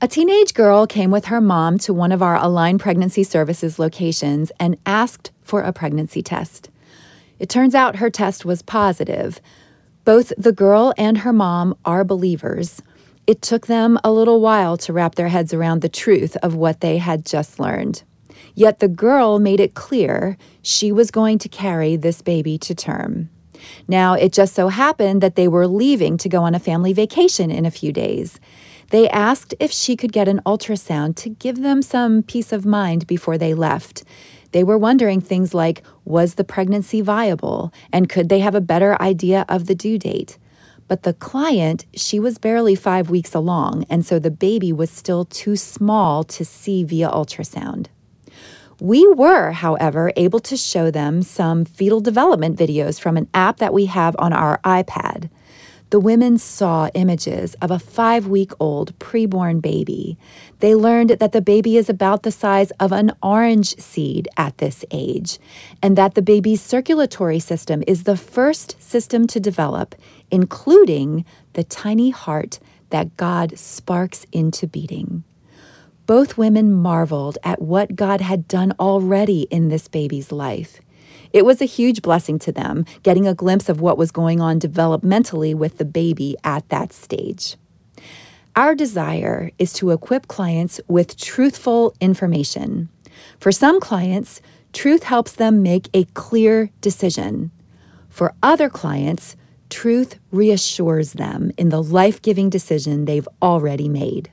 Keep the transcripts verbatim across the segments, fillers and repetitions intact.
A teenage girl came with her mom to one of our Align Pregnancy Services locations and asked for a pregnancy test. It turns out her test was positive. Both the girl and her mom are believers. It took them a little while to wrap their heads around the truth of what they had just learned. Yet the girl made it clear she was going to carry this baby to term. Now, it just so happened that they were leaving to go on a family vacation in a few days. They asked if she could get an ultrasound to give them some peace of mind before they left. They were wondering things like, was the pregnancy viable, and could they have a better idea of the due date? But the client, she was barely five weeks along, and so the baby was still too small to see via ultrasound. We were, however, able to show them some fetal development videos from an app that we have on our iPad. The women saw images of a five-week-old preborn baby. They learned that the baby is about the size of an orange seed at this age, and that the baby's circulatory system is the first system to develop, including the tiny heart that God sparks into beating. Both women marveled at what God had done already in this baby's life. It was a huge blessing to them, getting a glimpse of what was going on developmentally with the baby at that stage. Our desire is to equip clients with truthful information. For some clients, truth helps them make a clear decision. For other clients, truth reassures them in the life-giving decision they've already made.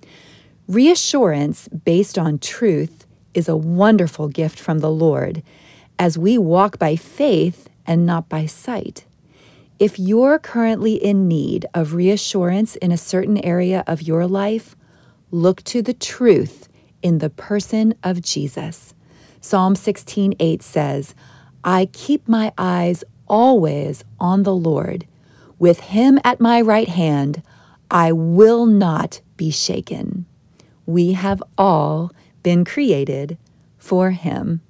Reassurance based on truth is a wonderful gift from the Lord, as we walk by faith and not by sight. If you're currently in need of reassurance in a certain area of your life, look to the truth in the person of Jesus. Psalm sixteen eight says, I keep my eyes always on the Lord. With him at my right hand, I will not be shaken. We have all been created for him.